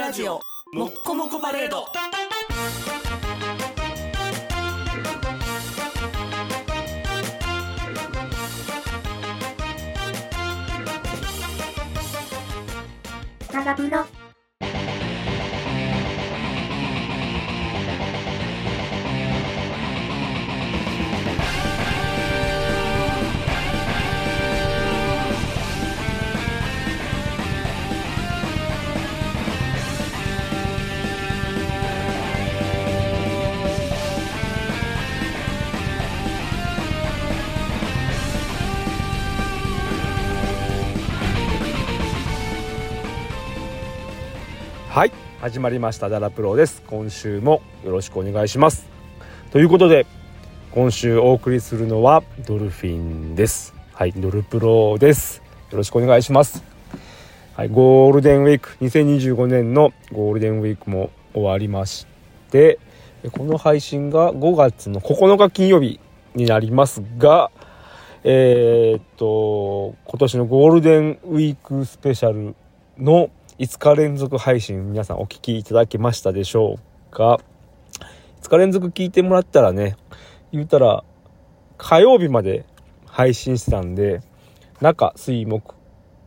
ラジオもっこもこパレード。 ダラプロ。 はい、始まりましたダラプロです。今週もよろしくお願いします。ということで今週お送りするのはドルフィンです。はい、ドルプロです。よろしくお願いします。はい、ゴールデンウィーク2025年のゴールデンウィークも終わりまして、この配信が5月の9日金曜日になりますが、今年のゴールデンウィークスペシャルの5日連続配信、皆さんお聞きいただけましたでしょうか。5日連続聞いてもらったらね、言うたら火曜日まで配信してたんで、中水木か、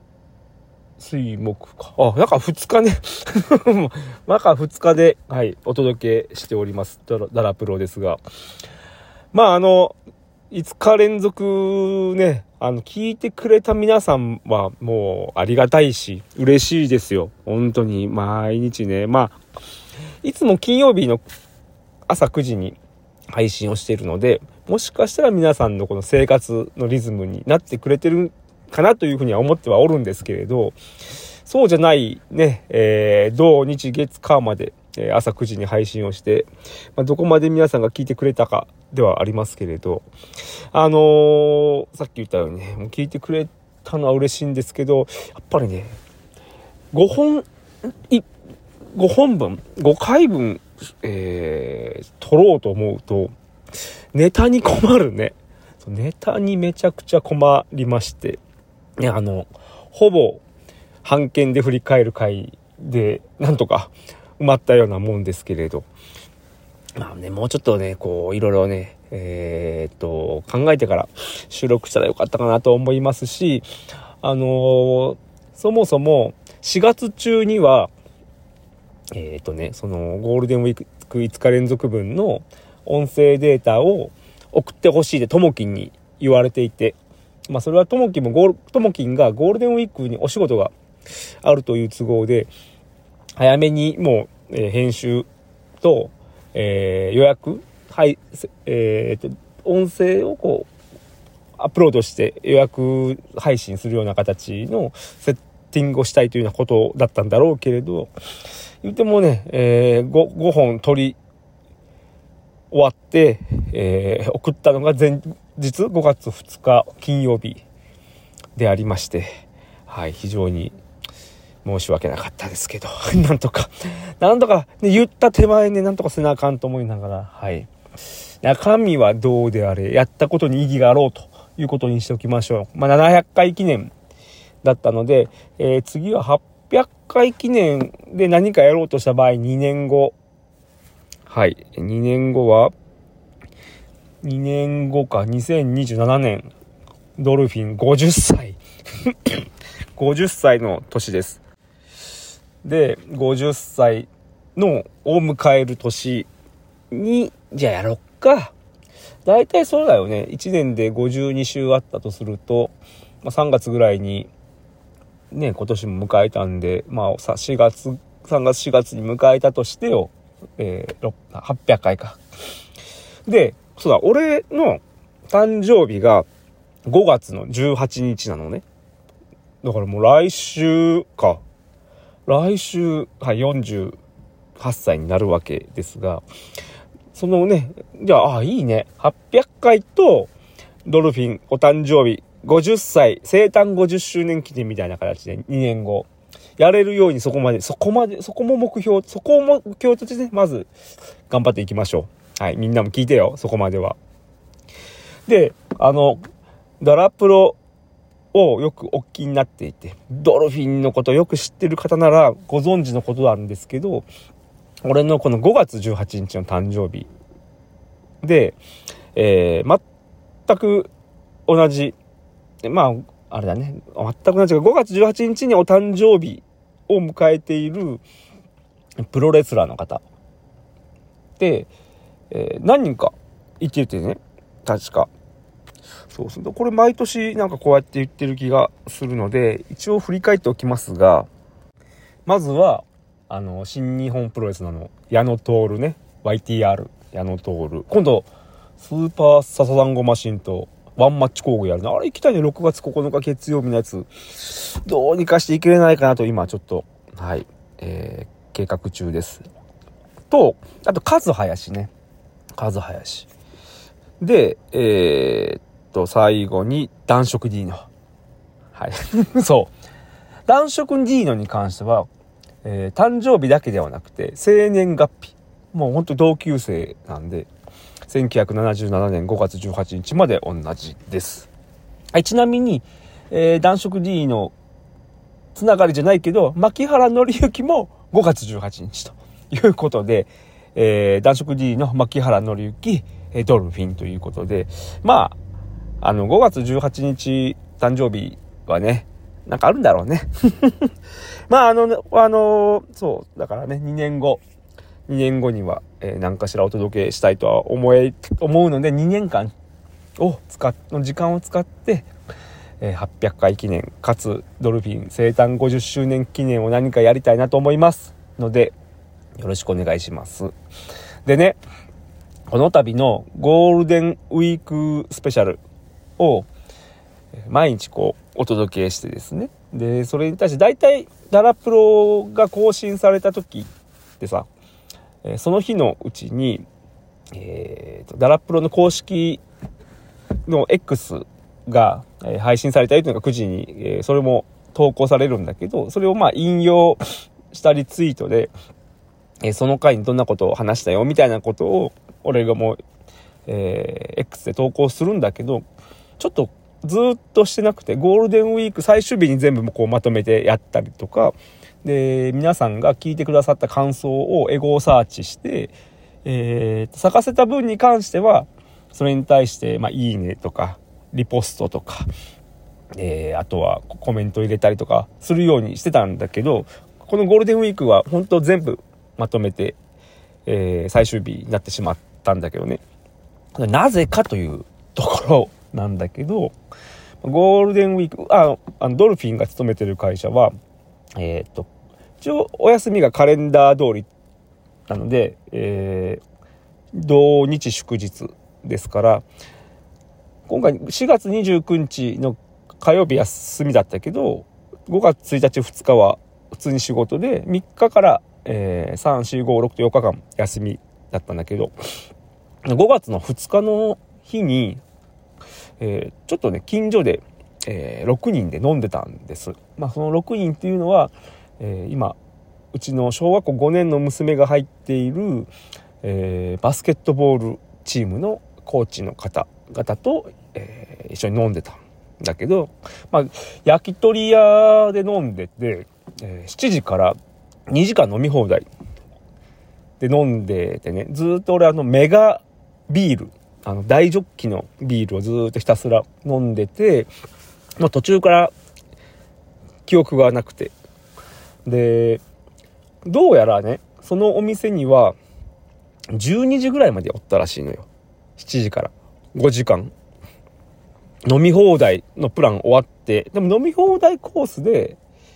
中2日ね中2日で、はい、お届けしておりますダラプロですが、5日連続ね、聞いてくれた皆さんはもうありがたいし嬉しいですよ。本当に毎日ね、いつも金曜日の朝9時に配信をしているので、もしかしたら皆さんのこの生活のリズムになってくれてるかなというふうには思ってはおるんですけれど、そうじゃないね、土日月火まで朝9時に配信をして、どこまで皆さんが聞いてくれたかではありますけれど、さっき言ったようにね、もう聞いてくれたのは嬉しいんですけど、やっぱりね、5回分、撮ろうと思うとネタに困るね。ネタにめちゃくちゃ困りまして、ほぼ版権で振り返る回でなんとか埋まったようなもんですけれど、もうちょっとね、こういろいろね、考えてから収録したらよかったかなと思いますし、そもそも4月中にはそのゴールデンウィーク5日連続分の音声データを送ってほしいでともきんに言われていて、それはともきんがゴールデンウィークにお仕事があるという都合で、早めにもう、編集と、予約、音声をこうアップロードして予約配信するような形のセッティングをしたいというようなことだったんだろうけれど、言ってもね、5本撮り終わって、送ったのが前日5月2日金曜日でありまして、はい、非常に申し訳なかったですけどなんとか、ね、言った手前ね、なんとかせなあかんと思いながら、はい、中身はどうであれやったことに意義があろうということにしておきましょう。700回記念だったので、次は800回記念で何かやろうとした場合、2年後か2027年ドルフィン50歳50歳の年です。で50歳のを迎える年にじゃあやろっか。だいたいそうだよね。1年で52週あったとすると、3月ぐらいにね、今年も迎えたんで、3月4月に迎えたとしてよ、800回か。で、そうだ、俺の誕生日が5月の18日なのね。だからもう来週、48歳になるわけですが、そのね、じゃあ、いいね。800回とドルフィンお誕生日50歳生誕50周年記念みたいな形で2年後やれるように、そこも目標としてね、まず頑張っていきましょう。はい、みんなも聞いてよ、そこまでは。で、ダラプロをよくお聞きになっていて、ドルフィンのことをよく知ってる方ならご存知のことなんですけど、俺のこの5月18日の誕生日で、全く同じ、あれだね、全く同じ5月18日にお誕生日を迎えているプロレスラーの方で、何人かいててね、確か。そうすると、これ毎年なんかこうやって言ってる気がするので、一応振り返っておきますが、まずは、新日本プロレスの矢野徹ね、YTR、矢野徹。今度、スーパーササダンゴマシンとワンマッチ工具やるの。あれ行きたいね、6月9日月曜日のやつ。どうにかしていけれないかなと、今ちょっと、はい、計画中です。と、あと、カズハヤシね。カズハヤシ。で、最後に、男色ディーノ。はい。そう。男色ディーノに関しては、誕生日だけではなくて、生年月日。もう本当に同級生なんで、1977年5月18日まで同じです。はい、ちなみに、男色 D のつながりじゃないけど、牧原紀之も5月18日ということで、男色 D の牧原紀之、ドルフィンということで、5月18日誕生日はね、なんかあるんだろうね。そう、だからね、2年後には、何かしらお届けしたいとは思うので、2年間の時間を使って、800回記念かつドルフィン生誕50周年記念を何かやりたいなと思いますので、よろしくお願いします。でね、この度のゴールデンウィークスペシャルを毎日お届けしてですね、でそれに対して大体ダラプロが更新された時ってさ、その日のうちに、ダラプロの公式の X が、配信されたりというのが9時に、それも投稿されるんだけど、それを引用したリツイートで、その回にどんなことを話したよみたいなことを俺がもう、X で投稿するんだけど、ちょっとずっとしてなくて、ゴールデンウィーク最終日に全部まとめてやったりとかで、皆さんが聞いてくださった感想をエゴサーチして、咲かせた分に関してはそれに対していいねとかリポストとか、あとはコメント入れたりとかするようにしてたんだけど、このゴールデンウィークは本当全部まとめて、最終日になってしまったんだけどね。なぜかというところなんだけど、ゴールデンウィーク、ドルフィンが勤めてる会社は、一応お休みがカレンダー通りなので、土日祝日ですから、今回4月29日の火曜日休みだったけど、5月1日2日は普通に仕事で、3日から、3、4、5、6と4日間休みだったんだけど、5月の2日の日に、ちょっとね、近所で、6人で飲んでたんです。その6人っていうのは、今うちの小学校5年の娘が入っている、バスケットボールチームのコーチの方々と、一緒に飲んでたんだけど、焼き鳥屋で飲んでて、7時から2時間飲み放題で飲んでてね、ずっと俺メガビール、大ジョッキのビールをずっとひたすら飲んでて、途中から記憶がなくて、でどうやらね、そのお店には12時ぐらいまでおったらしいのよ。7時から5時間飲み放題のプラン終わって、でも飲み放題コースで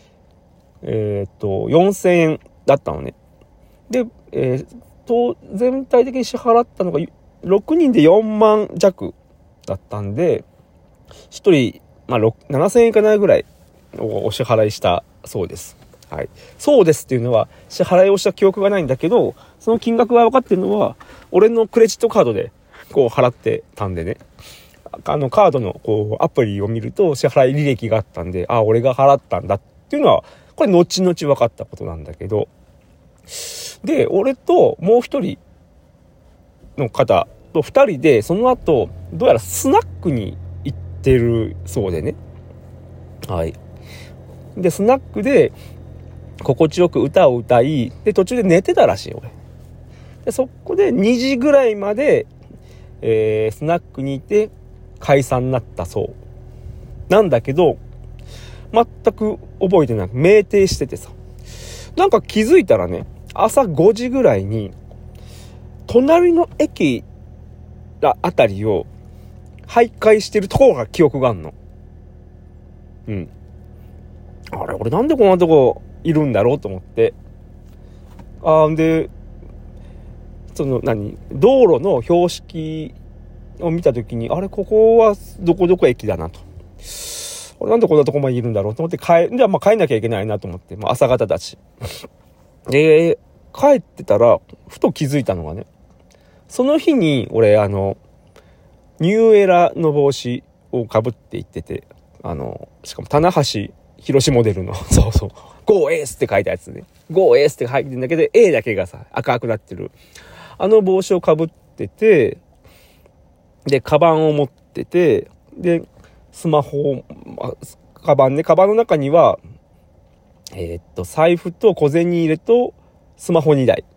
4000円だったのね。で、全体的に支払ったのが6人で4万弱だったんで、1人、7000円いかないぐらいお支払いしたそうです。はい。そうですっていうのは支払いをした記憶がないんだけど、その金額が分かってるのは俺のクレジットカードで払ってたんでね。カードのアプリを見ると支払い履歴があったんで、俺が払ったんだっていうのはこれ後々分かったことなんだけど、で俺ともう一人の方と2人でその後どうやらスナックに行ってるそうでね。 はい。で、スナックで心地よく歌を歌い、で、途中で寝てたらしいよ、俺。で、そこで2時ぐらいまで、スナックにいて解散になったそう。なんだけど、全く覚えてなく、酩酊しててさ。なんか気づいたらね、朝5時ぐらいに、隣の駅あたりを徘徊してるところが記憶があんの。うん。あれ、俺なんでこんなとこいるんだろうと思って。で、道路の標識を見たときに、あれ、ここはどこどこ駅だなと。俺なんでこんなとこまでいるんだろうと思ってじゃあ帰んなきゃいけないなと思って、朝方だし。で、帰ってたら、ふと気づいたのがね、その日に俺、ニューエラの帽子をかぶって行ってて、しかも棚橋博士モデルの、そうそう、Go Ace って書いたやつね。Go Ace って書いてるんだけど、A だけがさ、赤くなってる。帽子をかぶってて、で、カバンを持ってて、で、スマホを、カバンの中には、財布と小銭入れとスマホ2台。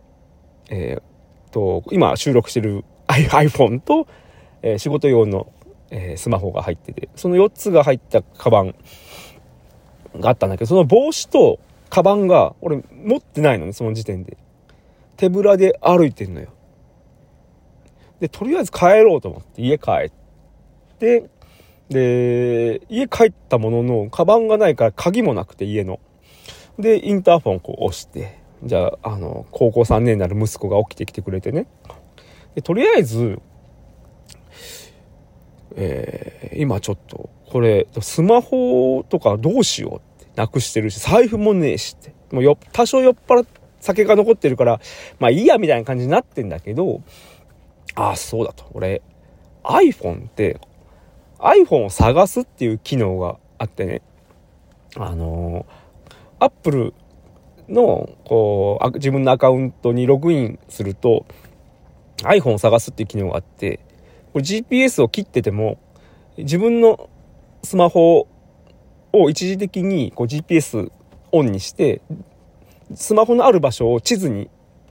今収録してる iPhone と、仕事用の、スマホが入ってて、その4つが入ったカバンがあったんだけど、その帽子とカバンが俺持ってないのね、その時点で。手ぶらで歩いてんのよ。で、とりあえず帰ろうと思って家帰って、で、家帰ったものの、カバンがないから鍵もなくて家の。で、インターフォン押して、じゃあ、高校3年になる息子が起きてきてくれてね。で、とりあえず、今ちょっと、これ、スマホとかどうしようってなくしてるし、財布もねえしって。もう多少酔っ払って酒が残ってるから、まあいいやみたいな感じになってんだけど、そうだと。俺、iPhone って、iPhone を探すっていう機能があってね、Apple の自分のアカウントにログインすると iPhone を探すっていう機能があって、これ GPS を切ってても自分のスマホを一時的にGPS オンにしてスマホのある場所を地図で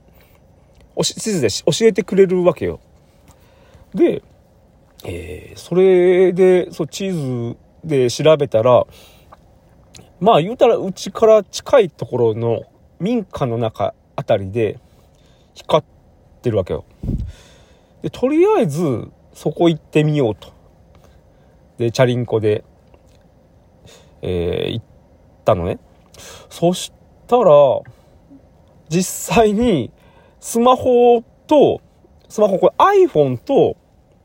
教えてくれるわけよ。で、それで地図で調べたら、まあ言うたらうちから近いところの民家の中あたりで光ってるわけよ。で、とりあえずそこ行ってみようと。で、チャリンコで、行ったのね。そしたら実際にスマホこれ iPhone と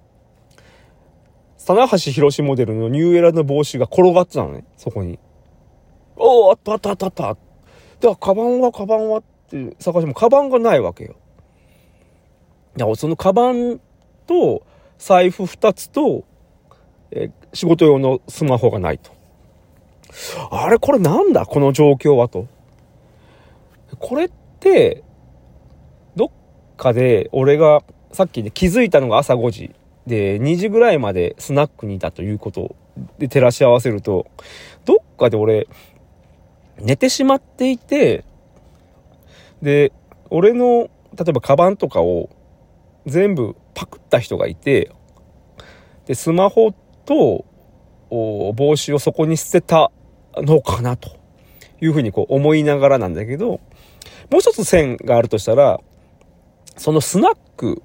棚橋博士モデルのニューエラの帽子が転がってたのね、そこに。あった。で、カバンはって探してもカバンがないわけよ。だからそのカバンと財布2つと、仕事用のスマホがないと。あれ、これなんだこの状況はと。これってどっかで俺がさっき気づいたのが朝5時で2時ぐらいまでスナックにいたということで照らし合わせると、どっかで俺寝てしまっていて、で俺の例えばカバンとかを全部パクった人がいて、でスマホと帽子をそこに捨てたのかなというふうに思いながらなんだけど、もう一つ線があるとしたら、そのスナック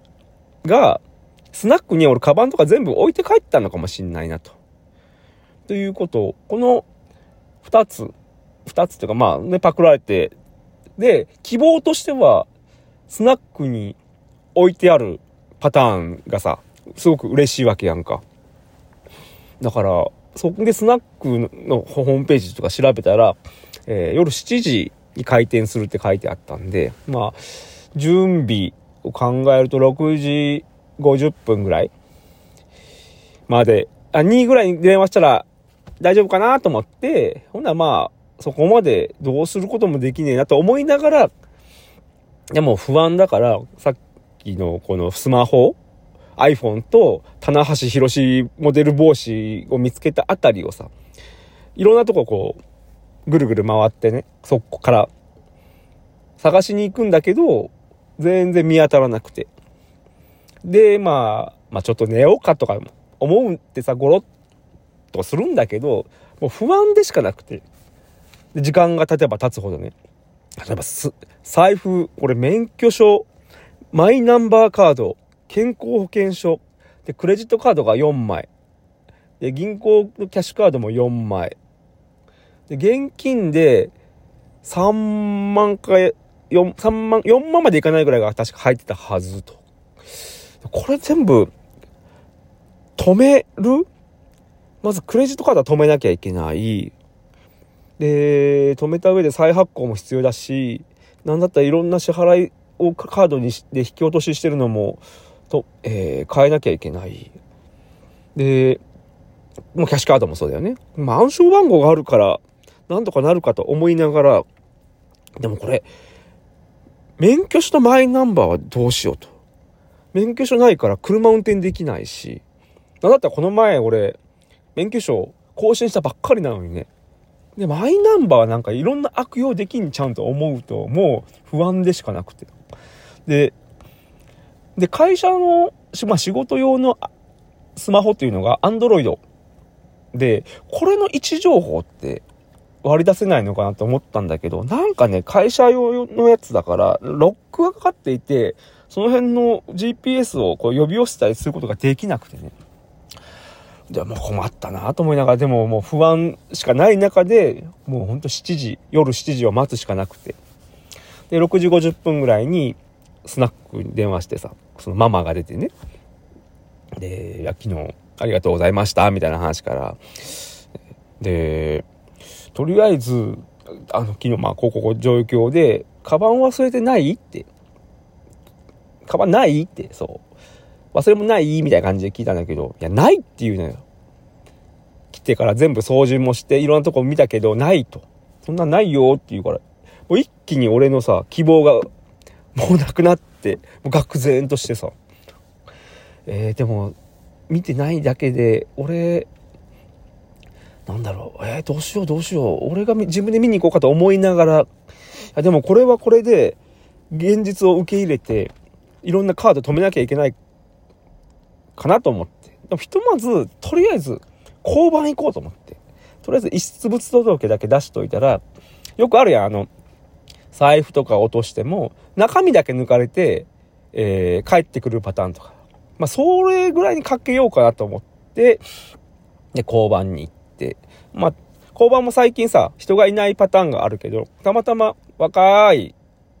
に俺カバンとか全部置いて帰ったのかもしんないなということを、この2つっていうかまあね、パクられて、で希望としてはスナックに置いてあるパターンがさすごく嬉しいわけやんか。だからそこでスナックのホームページとか調べたら、夜7時に開店するって書いてあったんで、まあ準備を考えると6時50分ぐらいまで、2ぐらいに電話したら大丈夫かなと思って、ほんならまあそこまでどうすることもできねえなと思いながら、でも不安だからさっきのこのスマホ iPhone と棚橋博士モデル帽子を見つけたあたりをさいろんなとここうぐるぐる回ってね、そこから探しに行くんだけど全然見当たらなくて、でまあちょっと寝ようかとか思うってさ、ゴロッとするんだけど、もう不安でしかなくて、で時間が経てば経つほどね、例えば財布、俺免許証、マイナンバーカード、健康保険証で、クレジットカードが4枚で、銀行のキャッシュカードも4枚で、現金で3万か4万までいかないぐらいが確か入ってたはずと。これ全部止める？まずクレジットカードは止めなきゃいけない。で、止めた上で再発行も必要だし、なんだったらいろんな支払いをカードにで引き落とししてるのも変えなきゃいけない。で、もうキャッシュカードもそうだよね。暗証番号があるからなんとかなるかと思いながら、でもこれ免許証とマイナンバーはどうしようと。免許証ないから車運転できないし、なんだったらこの前俺免許証更新したばっかりなのにね。でマイナンバーはなんかいろんな悪用できんちゃうんと思うと、もう不安でしかなくて、で会社の、仕事用のスマホっていうのが Android で、これの位置情報って割り出せないのかなと思ったんだけど、なんかね、会社用のやつだからロックがかかっていて、その辺の GPS をこう呼び寄せたりすることができなくてね。でもう困ったなと思いながら、でももう不安しかない中で、もうほんと夜7時を待つしかなくて、で6時50分ぐらいにスナックに電話してさ、そのママが出てね、で、いや昨日ありがとうございましたみたいな話から、でとりあえず昨日こう状況でカバン忘れてないって、カバンないって、そう忘れもないみたいな感じで聞いたんだけど、いやないって言うのよ。来てから全部掃除もしていろんなとこ見たけどないと、そんなないよって言うから、もう一気に俺のさ希望がもうなくなって、もう愕然としてさ、でも見てないだけで俺なんだろう、どうしよう俺が自分で見に行こうかと思いながら、でもこれはこれで現実を受け入れていろんなカード止めなきゃいけないかなと思って、でもひとまずとりあえず交番行こうと思って、とりあえず遺失物届だけ出しといたら、よくあるやん、財布とか落としても中身だけ抜かれて、帰ってくるパターンとか、それぐらいにかけようかなと思って、で交番に行って、交番も最近さ人がいないパターンがあるけど、たまたま若い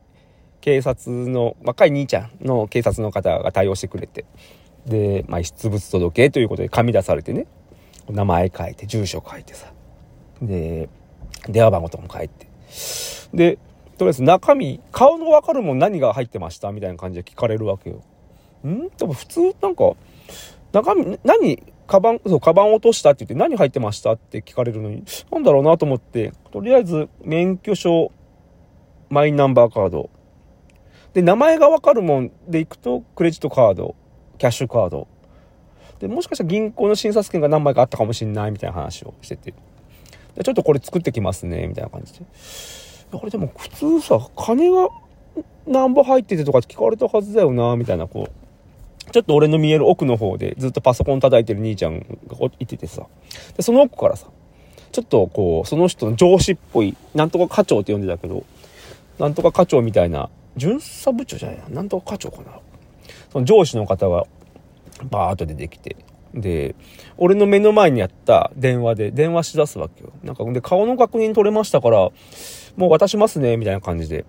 兄ちゃんの警察の方が対応してくれて、で遺失物届ということで紙出されてね、名前書いて住所書いてさ、で電話番号とかも書いて、でとりあえず中身、顔の分かるもん何が入ってましたみたいな感じで聞かれるわけよ。でも普通なんか中身カバン落としたって言って何入ってましたって聞かれるのに、なんだろうなと思って、とりあえず免許証、マイナンバーカードで、名前が分かるもんでいくとクレジットカード、キャッシュカードで、もしかしたら銀行の診察券が何枚かあったかもしれないみたいな話をしてて、でちょっとこれ作ってきますねみたいな感じで、これでも普通さ金が何本入っててとか聞かれたはずだよなみたいな、ちょっと俺の見える奥の方でずっとパソコン叩いてる兄ちゃんがいててさ、でその奥からさ、ちょっとその人の上司っぽい、なんとか課長って呼んでたけど、なんとか課長みたいな、巡査部長じゃないな、なんとか課長かな、その上司の方がバーッと出てきて、で俺の目の前にあった電話し出すわけよ。なんかで顔の確認取れましたからもう渡しますねみたいな感じで、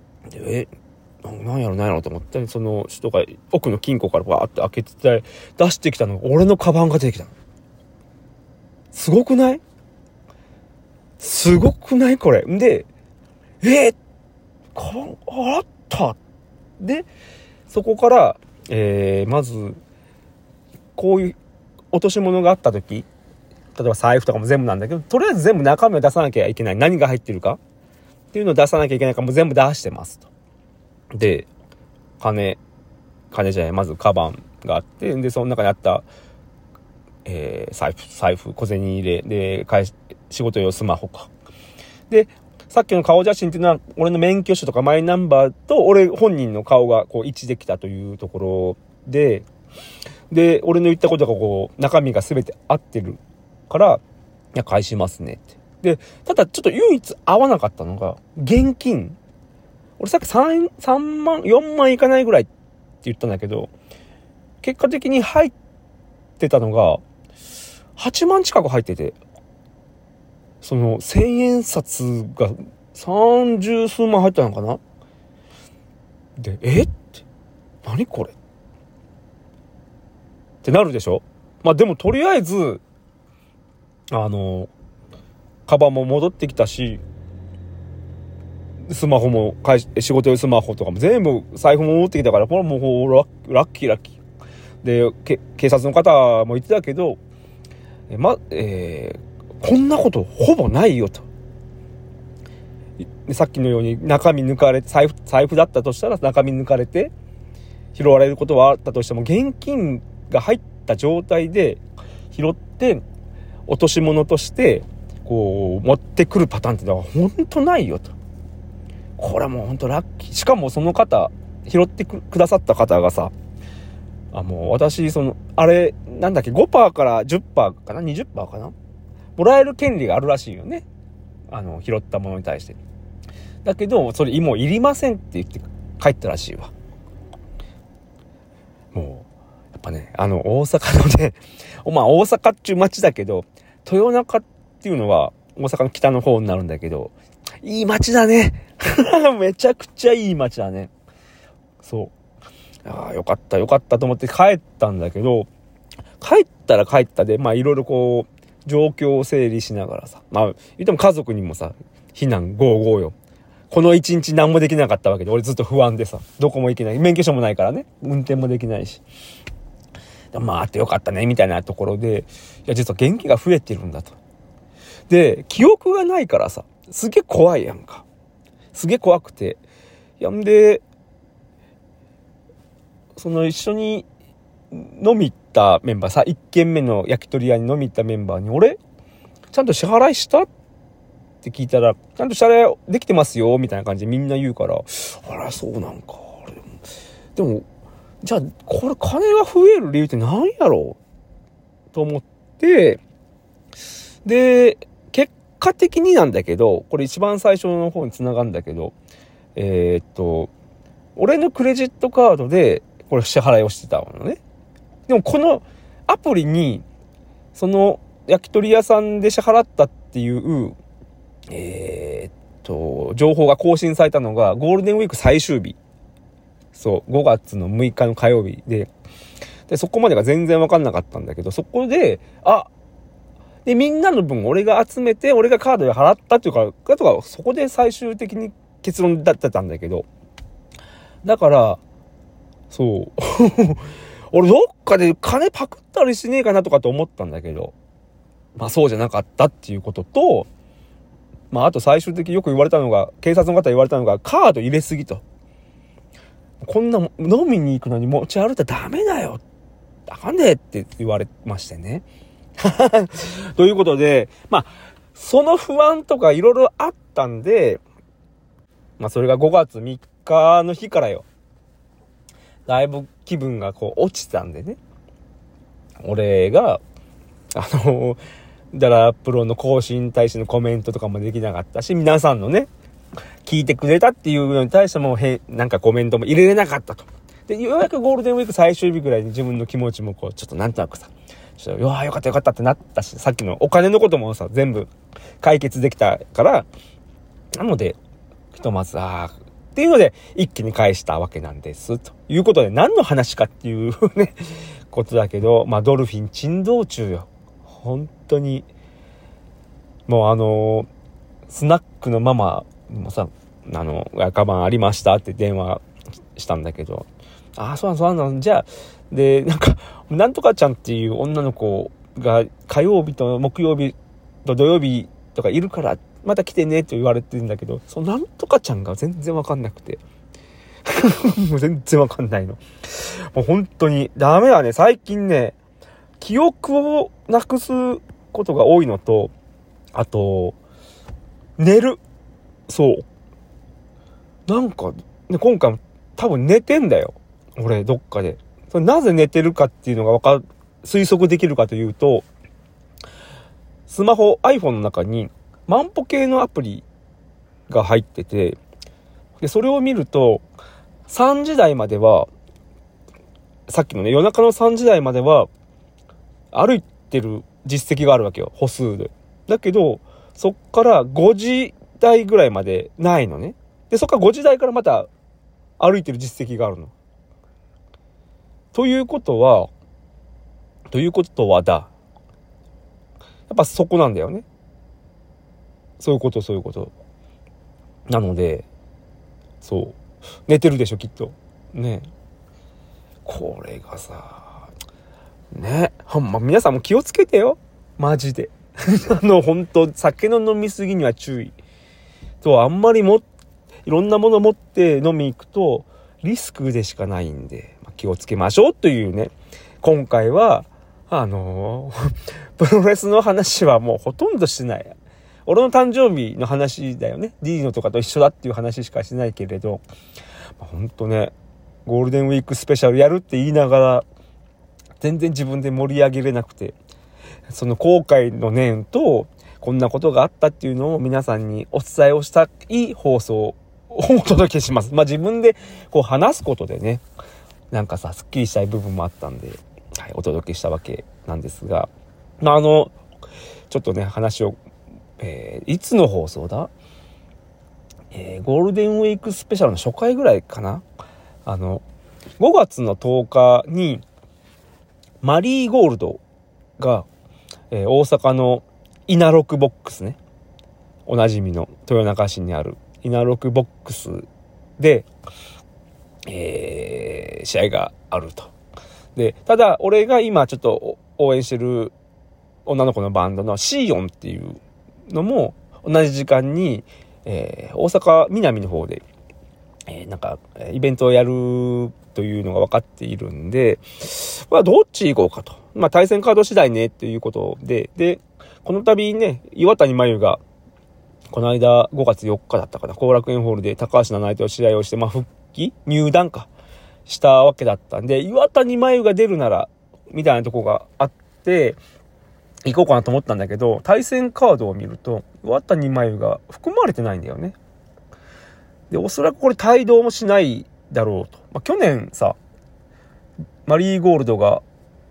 なんやろと思って、その人が奥の金庫からバーって開けてて出してきたのが俺のカバンが出てきたの。すごくないこれで、カバンあった。でそこから、まずこういう落とし物があった時、例えば財布とかも全部なんだけど、とりあえず全部中身を出さなきゃいけない、何が入ってるかっていうのを出さなきゃいけないから、もう全部出してますと。で金じゃない、まずカバンがあって、でその中にあった財布、小銭入れで、仕事用スマホか。で、さっきの顔写真っていうのは、俺の免許証とかマイナンバーと、俺本人の顔がこう一致できたというところで、俺の言ったことがこう、中身が全て合ってるから、いや、返しますねって。で、ただちょっと唯一合わなかったのが、現金。俺さっき3万、4万いかないぐらいって言ったんだけど、結果的に入ってたのが、8万近く入ってて、その1000円札が30数万入ったのかな。で、って何これってなるでしょ。まあでもとりあえずカバンも戻ってきたし、スマホも仕事用スマホとかも全部財布も持ってきたから、これもうラッキーで、警察の方も言ってたけど、こんなことほぼないよと。さっきのように中身抜かれて、財布だったとしたら中身抜かれて拾われることはあったとしても、現金が入った状態で拾って落とし物としてこう持ってくるパターンってのは本当ないよと。これはもう本当ラッキー。しかもその方、拾ってくださった方がさ、もう私あれなんだっけ、 5% から 10% かな 20% かなもらえる権利があるらしいよね、拾ったものに対して。だけどそれもういりませんって言って帰ったらしいわ。もうやっぱね、大阪のねまあ大阪っちゅう町だけど、豊中っていうのは大阪の北の方になるんだけど、いい町だねめちゃくちゃいい町だね。そう、よかったと思って帰ったんだけど、帰ったで、まあいろいろこう状況を整理しながらさ、まあ言っても家族にもさ、避難55よ。この一日何もできなかったわけで、俺ずっと不安でさ、どこも行けない、免許証もないからね、運転もできないし、まああってよかったねみたいなところで、いや実は元気が増えてるんだと。で、記憶がないからさ、すげえ怖いやんか。すげえ怖くて、んで一緒に飲み行ったメンバーさ、1軒目の焼き鳥屋に飲み行ったメンバーに、俺ちゃんと支払いしたって聞いたら、ちゃんと支払いできてますよみたいな感じでみんな言うから、あらそうなんか。でもじゃあこれ金が増える理由って何やろうと思って、で結果的になんだけど、これ一番最初の方に繋がるんだけど、俺のクレジットカードでこれ支払いをしてたのね。でもこのアプリにその焼き鳥屋さんで支払ったっていう情報が更新されたのがゴールデンウィーク最終日、そう5月の6日の火曜日で、そこまでが全然分かんなかったんだけど、そこででみんなの分俺が集めて、俺がカードで払ったっていうか、あとはそこで最終的に結論だったんだけど、だからそう俺どっかで金パクったりしねえかなとかと思ったんだけど、まあそうじゃなかったっていうことと、まああと最終的によく言われたのが、警察の方言われたのが、カード入れすぎと。こんな飲みに行くのに持ち歩いたらダメだよ。あかんねえって言われましてね。ということで、まあその不安とかいろいろあったんで、まあそれが5月3日の日からよ。だいぶ気分がこう落ちたんでね。俺が、ダラプロの更新に対してのコメントとかもできなかったし、皆さんのね、聞いてくれたっていうのに対してもなんかコメントも入れれなかったと。で、ようやくゴールデンウィーク最終日ぐらいに自分の気持ちもこう、ちょっとなんとなくさ、よかったってなったし、さっきのお金のこともさ、全部解決できたから、なので、ひとまず、っていうので、一気に返したわけなんです。ということで、何の話かっていうね、ことだけど、まあ、ドルフィン珍道中よ。本当に、もうスナックのママもさ、カバンありましたって電話したんだけど、そうなの、じゃあ、で、なんとかちゃんっていう女の子が火曜日と木曜日と土曜日とかいるから、また来てねって言われてるんだけど、そのなんとかちゃんが全然わかんなくて。もう全然わかんないの。もう本当にダメだね。最近ね、 記憶をなくすことが多いのと、あと、寝る。そう。なんか、ね、今回も多分寝てんだよ。俺、どっかで。それなぜ寝てるかっていうのが推測できるかというと、スマホ、iPhone の中に万歩計のアプリが入ってて、で、それを見ると、3時台までは、さっきのね、夜中の3時台までは、歩いてる実績があるわけよ。歩数で。だけど、そっから5時台ぐらいまでないのね。で、そっから5時台からまた歩いてる実績があるの。ということはだ。やっぱそこなんだよね。そういうこと。なので、そう。寝てるでしょ、きっと。ね。これがさ、ね。皆さんも気をつけてよ。マジで。本当酒の飲みすぎには注意。あんまりいろんなもの持って飲み行くと、リスクでしかないんで、気をつけましょうというね。今回は、プロレスの話はもうほとんどしてない。俺の誕生日の話だよね。D のとかと一緒だっていう話しかしないけれど、ほんとね、ゴールデンウィークスペシャルやるって言いながら、全然自分で盛り上げれなくて、その後悔の念と、こんなことがあったっていうのを皆さんにお伝えをしたい放送をお届けします。自分でこう話すことでね、なんかさ、スッキリしたい部分もあったんで、はい、お届けしたわけなんですが、ちょっとね、話を、いつの放送だ？ゴールデンウィークスペシャルの初回ぐらいかな。5月の10日に、マリーゴールドが、大阪のイナロクボックスね。おなじみの豊中市にあるイナロクボックスで、試合があると。で、ただ俺が今ちょっと応援してる女の子のバンドのシーオンっていうのも同じ時間に、大阪南の方で、イベントをやるというのが分かっているんで、どっち行こうかと。対戦カード次第ねっていうことで、この度ね、岩谷真由がこの間5月4日だったかな、後楽園ホールで高橋七重と試合をして、入団したわけだったんで、岩谷真由が出るならみたいなとこがあって行こうかなと思ったんだけど、対戦カードを見ると岩谷真由が含まれてないんだよね。で、おそらくこれ帯同もしないだろうと。去年さ、マリーゴールドが、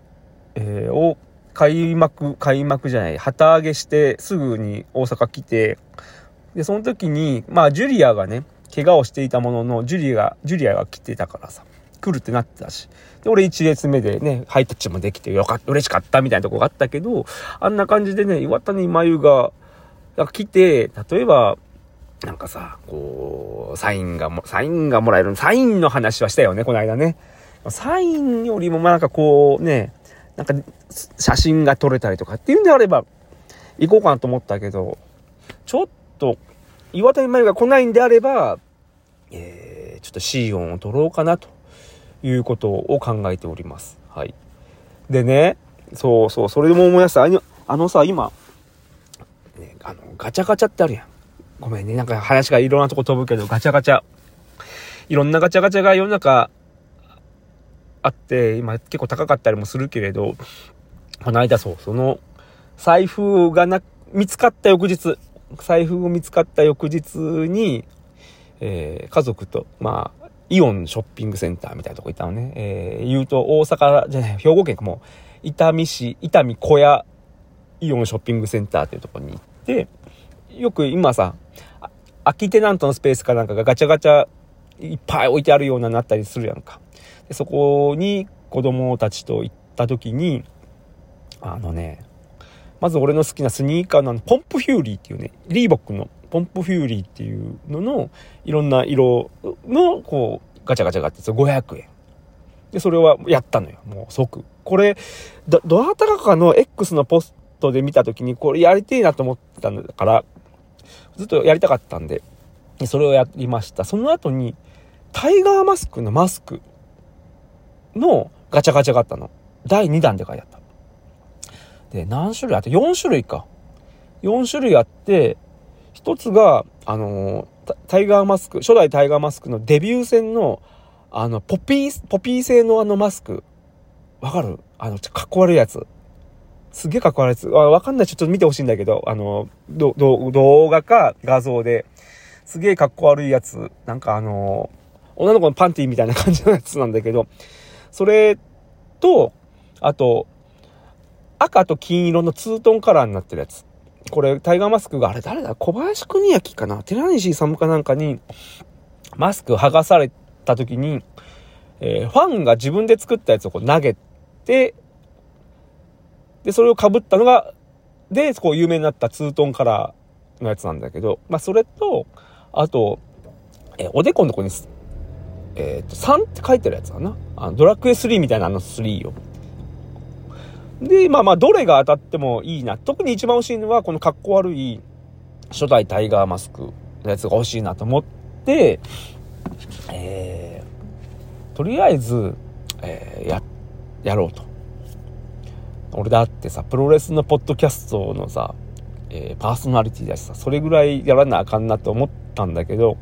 開幕じゃない、旗揚げしてすぐに大阪来て、でその時にジュリアがね怪我をしていたものの、ジュリアが来てたからさ、来るってなってたし、で俺1列目でねハイタッチもできて嬉しかったみたいなとこがあったけど、あんな感じでね岩谷真由が来て、例えばなんかさ、こうサインがもらえる、サインの話はしたよねこの間ね。サインよりもなんかこうね、なんか写真が撮れたりとかっていうんであれば行こうかなと思ったけど、ちょっと岩谷真由が来ないんであれば、ちょっと C 音を取ろうかなということを考えております。はい。でね、それでも思い出した。今、ね、ガチャガチャってあるやん。ごめんね、なんか話がいろんなとこ飛ぶけど、ガチャガチャ。いろんなガチャガチャが世の中あって、今結構高かったりもするけれど、この間その財布が見つかった翌日に、家族とイオンショッピングセンターみたいなとこ行ったのね。言うと大阪じゃない、兵庫県かも伊丹小屋イオンショッピングセンターっていうとこに行って、よく今さ空きテナントのスペースかなんかがガチャガチャいっぱい置いてあるようななったりするやんか。でそこに子供たちと行った時に、まず俺の好きなスニーカーのポンプフューリーっていうね、リーボックのポンプフューリーっていうののいろんな色のこうガチャガチャがあって、500円でそれはやったのよ。もう即これどなたかの X のポストで見た時にこれやりてえなと思ってたんだから、ずっとやりたかったんでそれをやりました。その後にタイガーマスクのガチャガチャがあったの。第2弾で書いてあった。 で、何種類あって、4種類か。4種類あって、一つが、タイガーマスク、初代タイガーマスクのデビュー戦の、ポピー製のマスク。わかる？かっこ悪いやつ。すげえかっこ悪いやつ。わかんない。ちょっと見てほしいんだけど、動画か画像で、すげえかっこ悪いやつ。なんか女の子のパンティみたいな感じのやつなんだけど、それと、あと、赤と金色のツートンカラーになってるやつ。これ、タイガーマスクが、あれ誰だ？小林邦明かな？寺西勇かなんかに、マスク剥がされた時に、ファンが自分で作ったやつをこう投げて、で、それを被ったのが、で、こう有名になったツートンカラーのやつなんだけど、まあ、それと、あと、おでこのとこに、3って書いてるやつかな。ドラクエ3みたいな3を。で、まあ、どれが当たってもいいな。特に一番欲しいのは、このかっこ悪い初代タイガーマスクのやつが欲しいなと思って、とりあえず、やろうと。俺だってさ、プロレスのポッドキャストのさ、パーソナリティだしさ、それぐらいやらなあかんなと思ったんだけど、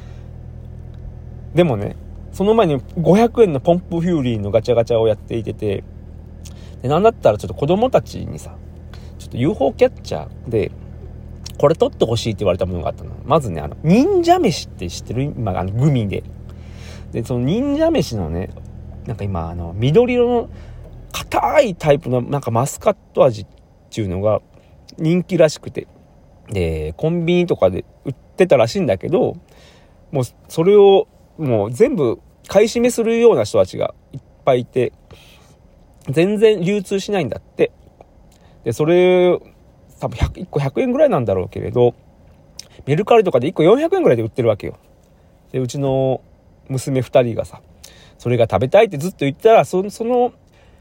でもね、その前に500円のポンプフューリーのガチャガチャをやっていて、で、なんだったらちょっと子供たちにさ、ちょっと UFO キャッチャーで、これ取ってほしいって言われたものがあったの。まずね、忍者飯って知ってる？今、グミで。で、その忍者飯のね、なんか今、緑色の硬いタイプのなんかマスカット味っていうのが人気らしくて。で、コンビニとかで売ってたらしいんだけど、もうそれをもう全部買い占めするような人たちがいっぱいいて、全然流通しないんだって。で、それ、多分1個100円ぐらいなんだろうけれど、メルカリとかで1個400円ぐらいで売ってるわけよ。で、うちの娘2人がさ、それが食べたいってずっと言ったら、その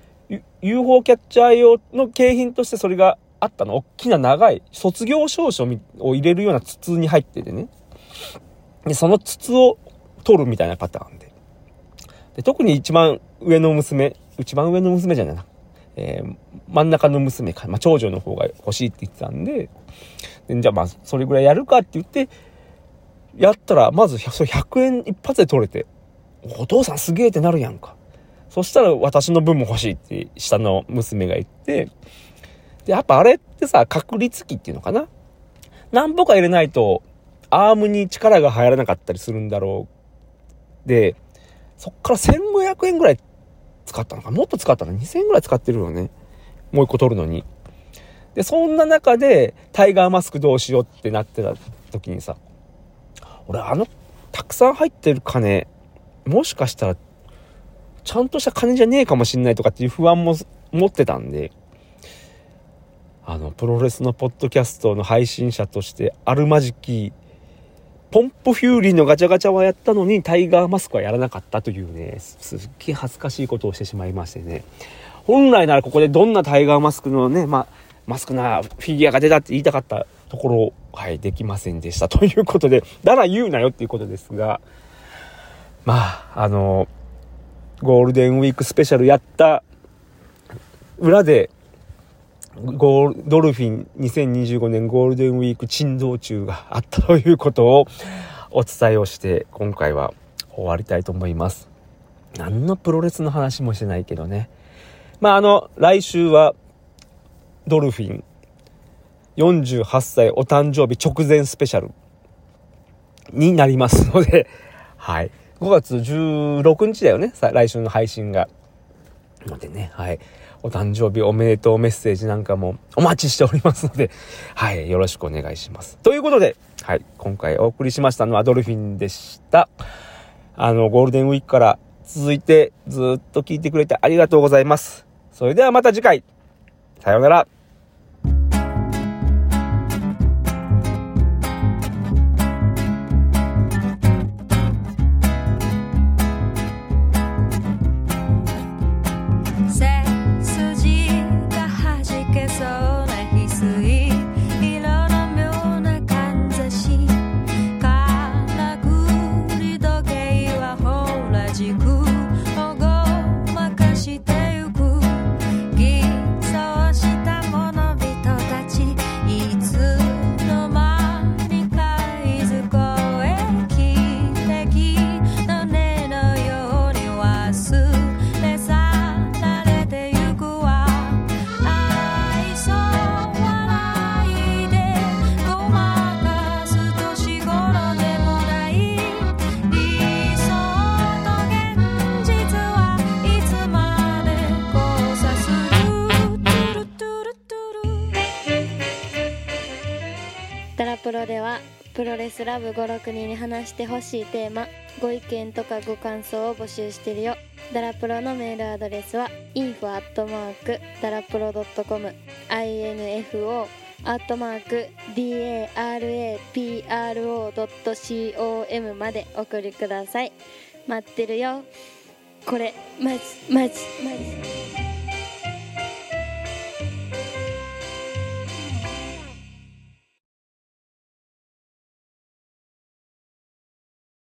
UFO キャッチャー用の景品としてそれがあったの。大きな長い卒業証書を入れるような筒に入っててね。で、その筒を取るみたいなパターンで。で、特に一番上の娘じゃないな。真ん中の娘か、長女の方が欲しいって言ってたんで、じゃあそれぐらいやるかって言って、やったら、まずそれ100円一発で取れて、お父さんすげえってなるやんか。そしたら私の分も欲しいって下の娘が言って、で、やっぱあれってさ、確率機っていうのかな。何歩か入れないと、アームに力が入らなかったりするんだろう。で、そっから1500円ぐらい使ったのか、もっと使ったの、2000円ぐらい使ってるよね。もう一個取るのに。で、そんな中で、タイガーマスクどうしようってなってた時にさ、俺たくさん入ってる金、もしかしたら、ちゃんとした金じゃねえかもしんないとかっていう不安も持ってたんで、プロレスのポッドキャストの配信者として、あるまじき、ポンプフューリーのガチャガチャはやったのに、タイガーマスクはやらなかったというね、すっげえ恥ずかしいことをしてしまいましてね。本来ならここでどんなタイガーマスクのね、マスクなフィギュアが出たって言いたかったところ、はい、できませんでした。ということで、だら言うなよっていうことですが、ゴールデンウィークスペシャルやった裏で、ドルフィン2025年ゴールデンウィーク珍道中があったということをお伝えをして、今回は終わりたいと思います。何のプロレスの話もしてないけどね。来週はドルフィン48歳お誕生日直前スペシャルになりますので、はい。5月16日だよね。来週の配信が。のでね、はい。お誕生日おめでとうメッセージなんかもお待ちしておりますので、はい。よろしくお願いします。ということで、はい。今回お送りしましたのはドルフィンでした。ゴールデンウィークから続いてずっと聞いてくれてありがとうございます。それではまた次回。さようなら。 おごまかしてゆく偽装したもダラプロではプロレスラブ56人に話してほしいテーマ、ご意見とかご感想を募集してるよ。ダラプロのメールアドレスは info@darapro.com info@darapro.com までお送りください。待ってるよ。これマジ